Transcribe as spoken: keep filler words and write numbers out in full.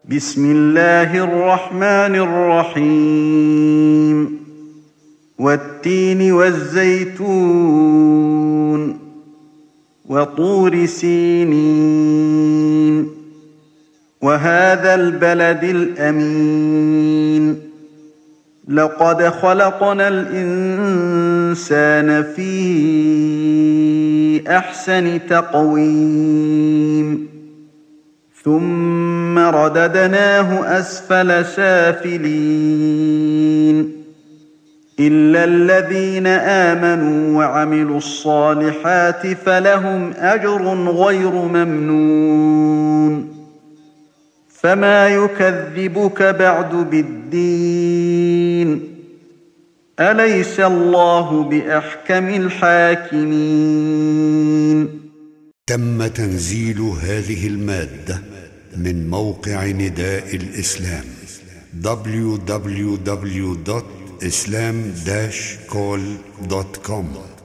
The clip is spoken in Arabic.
بسم الله الرحمن الرحيم والتين والزيتون وطور سينين وهذا البلد الأمين لقد خلقنا الإنسان في أحسن تقويم ثم رددناه أسفل سافلين إلا الذين آمنوا وعملوا الصالحات فلهم أجر غير ممنون فما يكذبك بعد بالدين أليس الله بأحكم الحاكمين. تم تنزيل هذه المادة من موقع نداء الإسلام دبليو دبليو دبليو دوت إسلام داش كول دوت كوم.